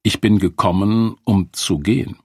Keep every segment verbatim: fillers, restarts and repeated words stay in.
Ich bin gekommen, um zu gehen.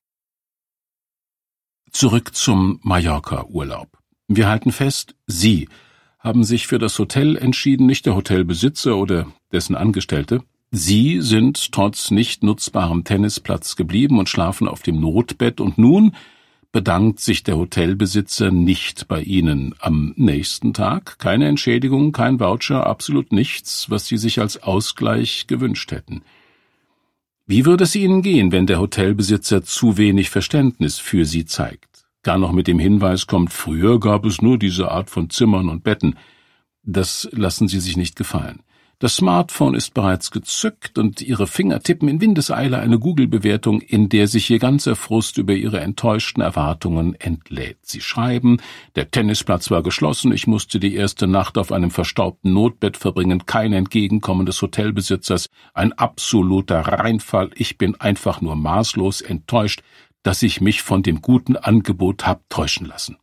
Zurück zum Mallorca-Urlaub. Wir halten fest, Sie haben sich für das Hotel entschieden, nicht der Hotelbesitzer oder dessen Angestellte. Sie sind trotz nicht nutzbarem Tennisplatz geblieben und schlafen auf dem Notbett, und nun bedankt sich der Hotelbesitzer nicht bei Ihnen. Am nächsten Tag keine Entschädigung, kein Voucher, absolut nichts, was Sie sich als Ausgleich gewünscht hätten. Wie würde es Ihnen gehen, wenn der Hotelbesitzer zu wenig Verständnis für Sie zeigt? Gar noch mit dem Hinweis kommt, früher gab es nur diese Art von Zimmern und Betten. Das lassen Sie sich nicht gefallen. Das Smartphone ist bereits gezückt und Ihre Finger tippen in Windeseile eine Google-Bewertung, in der sich Ihr ganzer Frust über Ihre enttäuschten Erwartungen entlädt. Sie schreiben, der Tennisplatz war geschlossen, ich musste die erste Nacht auf einem verstaubten Notbett verbringen, kein Entgegenkommen des Hotelbesitzers, ein absoluter Reinfall, ich bin einfach nur maßlos enttäuscht, dass ich mich von dem guten Angebot hab täuschen lassen.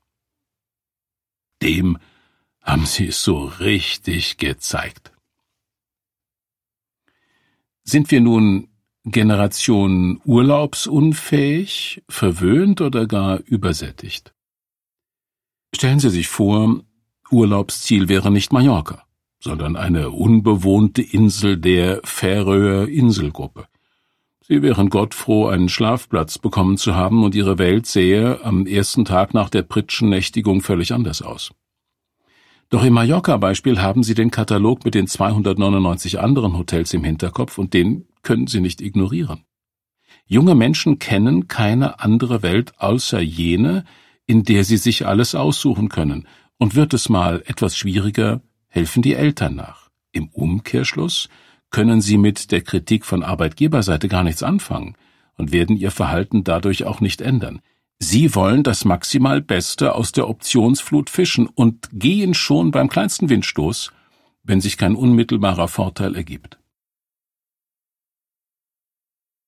Dem haben Sie es so richtig gezeigt. Sind wir nun Generation urlaubsunfähig, verwöhnt oder gar übersättigt? Stellen Sie sich vor, Urlaubsziel wäre nicht Mallorca, sondern eine unbewohnte Insel der Färöer Inselgruppe. Sie wären gottfroh, einen Schlafplatz bekommen zu haben, und Ihre Welt sähe am ersten Tag nach der Pritschennächtigung völlig anders aus. Doch im Mallorca-Beispiel haben Sie den Katalog mit den zweihundertneunundneunzig anderen Hotels im Hinterkopf, und den können Sie nicht ignorieren. Junge Menschen kennen keine andere Welt außer jene, in der sie sich alles aussuchen können, und wird es mal etwas schwieriger, helfen die Eltern nach. Im Umkehrschluss können sie mit der Kritik von Arbeitgeberseite gar nichts anfangen und werden ihr Verhalten dadurch auch nicht ändern. Sie wollen das maximal Beste aus der Optionsflut fischen und gehen schon beim kleinsten Windstoß, wenn sich kein unmittelbarer Vorteil ergibt.